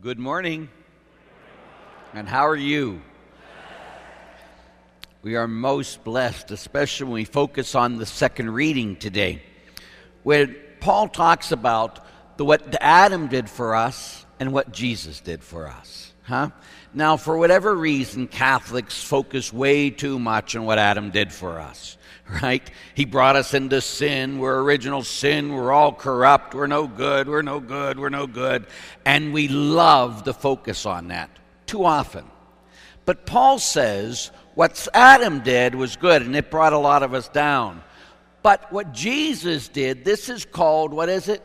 Good morning. And how are you? We are most blessed, especially when we focus on the second reading today, where Paul talks about what Adam did for us and what Jesus did for us. Now, for whatever reason, Catholics focus way too much on what Adam did for us, right? He brought us into sin. We're original sin. We're all corrupt. We're no good. We're no good. We're no good. And we love to focus on that too often. But Paul says what Adam did was good, and it brought a lot of us down. But what Jesus did, this is called, what is it?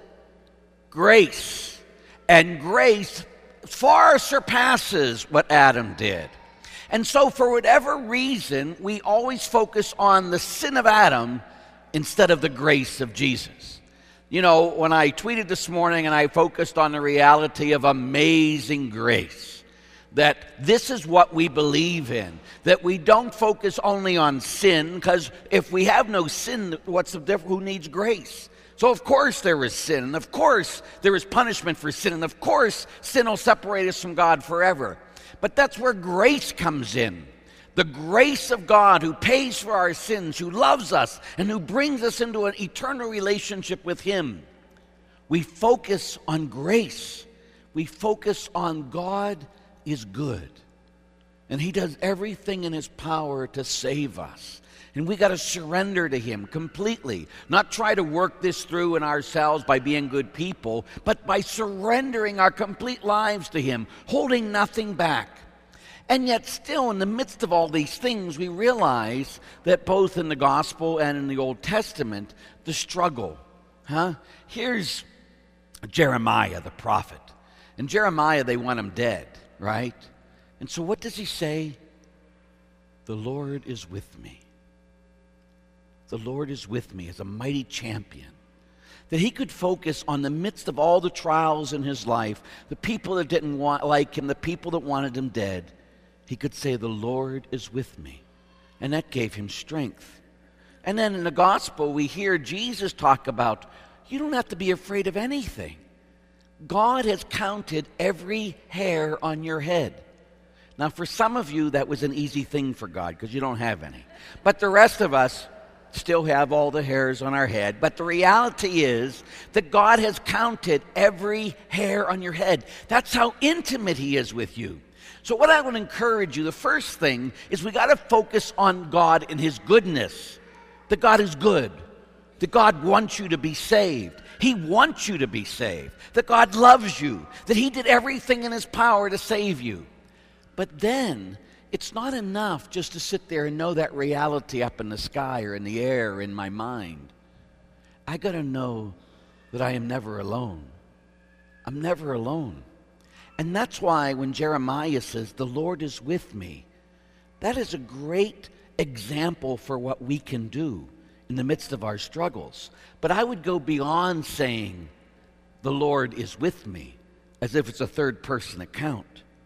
Grace. And grace far surpasses what Adam did. And so for whatever reason, we always focus on the sin of Adam instead of the grace of Jesus. You know, when I tweeted this morning and I focused on the reality of amazing grace, that this is what we believe in, that we don't focus only on sin, because if we have no sin, what's the difference? Who needs grace? So of course there is sin, and of course there is punishment for sin, and of course sin will separate us from God forever. But that's where grace comes in. The grace of God who pays for our sins, who loves us, and who brings us into an eternal relationship with Him. We focus on grace. We focus on God is good. And He does everything in His power to save us. And we got to surrender to Him completely. Not try to work this through in ourselves by being good people, but by surrendering our complete lives to Him, holding nothing back. And yet still, in the midst of all these things, we realize that both in the Gospel and in the Old Testament, the struggle. Here's Jeremiah, the prophet. And Jeremiah, they want him dead, right? And so what does he say? The Lord is with me. The Lord is with me as a mighty champion. That he could focus on the midst of all the trials in his life, the people that didn't like him, the people that wanted him dead. He could say, the Lord is with me. And that gave him strength. And then in the gospel, we hear Jesus talk about, you don't have to be afraid of anything. God has counted every hair on your head. Now, for some of you, that was an easy thing for God, because you don't have any. But the rest of us still have all the hairs on our head. But the reality is that God has counted every hair on your head. That's how intimate He is with you. So what I want to encourage you, the first thing is we got to focus on God and His goodness. That God is good. That God wants you to be saved. He wants you to be saved. That God loves you. That He did everything in His power to save you. But then it's not enough just to sit there and know that reality up in the sky or in the air or in my mind. I got to know that I am never alone. I'm never alone. And that's why when Jeremiah says, the Lord is with me, that is a great example for what we can do in the midst of our struggles. But I would go beyond saying, the Lord is with me, as if it's a third-person account.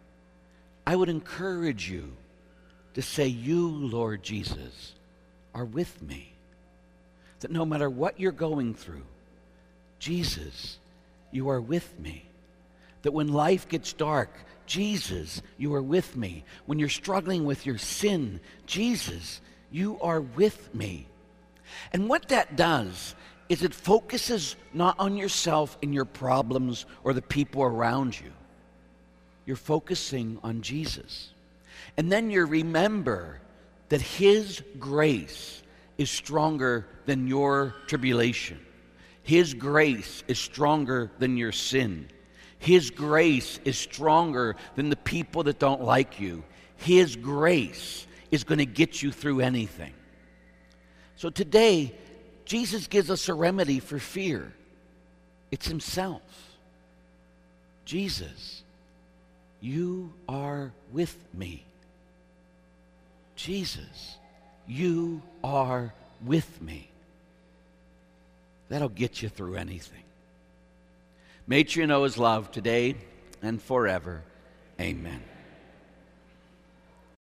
I would encourage you to say, you, Lord Jesus, are with me. That no matter what you're going through, Jesus, you are with me. That when life gets dark, Jesus, you are with me. When you're struggling with your sin, Jesus, you are with me. And what that does is it focuses not on yourself and your problems or the people around you. You're focusing on Jesus. And then you remember that His grace is stronger than your tribulation. His grace is stronger than your sin. His grace is stronger than the people that don't like you. His grace is going to get you through anything. So today, Jesus gives us a remedy for fear. It's Himself. Jesus, you are with me. Jesus, you are with me. That'll get you through anything. May you know His love today and forever. Amen.